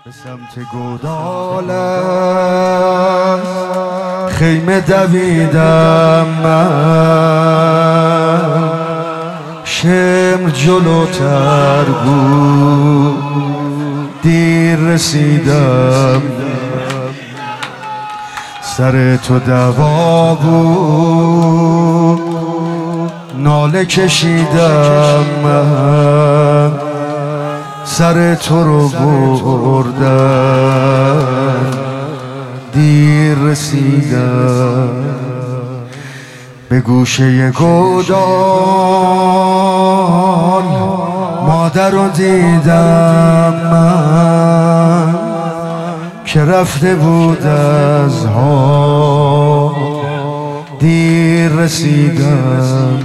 به سمت گوداله خیمه دویدم من، شمر جلوتر بود دیر رسیدم، سر تو دوا بود ناله کشیدم من، سر تو رو بردم دیر رسیدم. به گوشه گودال مادر رو دیدم من که رفته بود از ها، دیر رسیدم.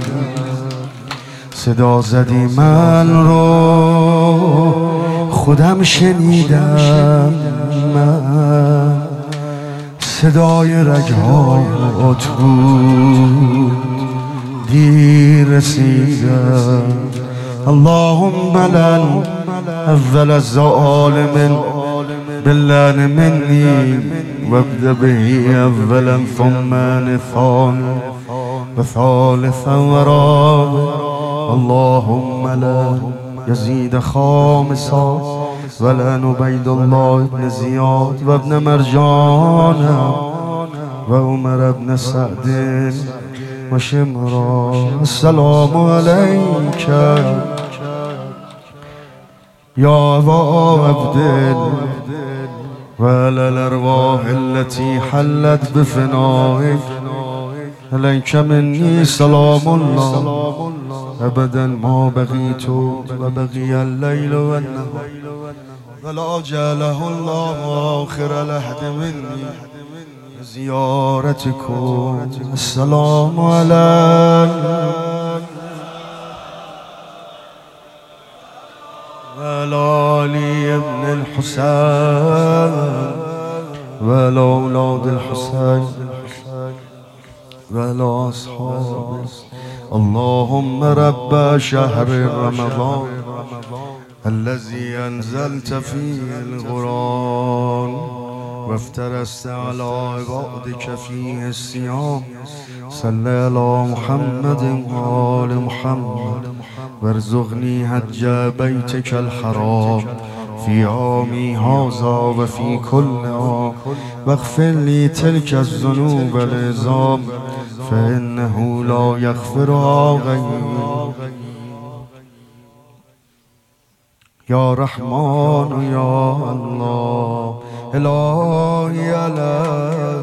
صدا زدی من رو خودم شنیدم من، صدای رگهات بود دیر رسیدم. اللهم لن اول الظالم باللعن مني وابدأ به اولا ثم نثان وثالثا ورابع. اللهم لا يزيد خامسا ولا عبيد الله بن زياد وابن مرجان وعمر بن سعد وشمرا. السلام عليك يا أبا عبد وعلى الأرواح التي حلت بفنائك، عليك مني سلام الله أبدا ما بقيت وبقي الليل والنهار ولا جعله الله آخر لحد مني زيارتكم. السلام عليك وعلى علي بن الحسين وعلى أولاد الحسين وعلى أصحابه. اللهم رب شهر رمضان الذي أنزلت فيه القرآن وافترست على عبادك فيه الصيام، صل على محمد وآل محمد وارزقني حج بيتك الحرام في عامي هذا وفي كل عام، واغفر لي تلك الذنوب العظام فإنه لا يغفرها غيرك. يا رحمن يا الله إلهي عليك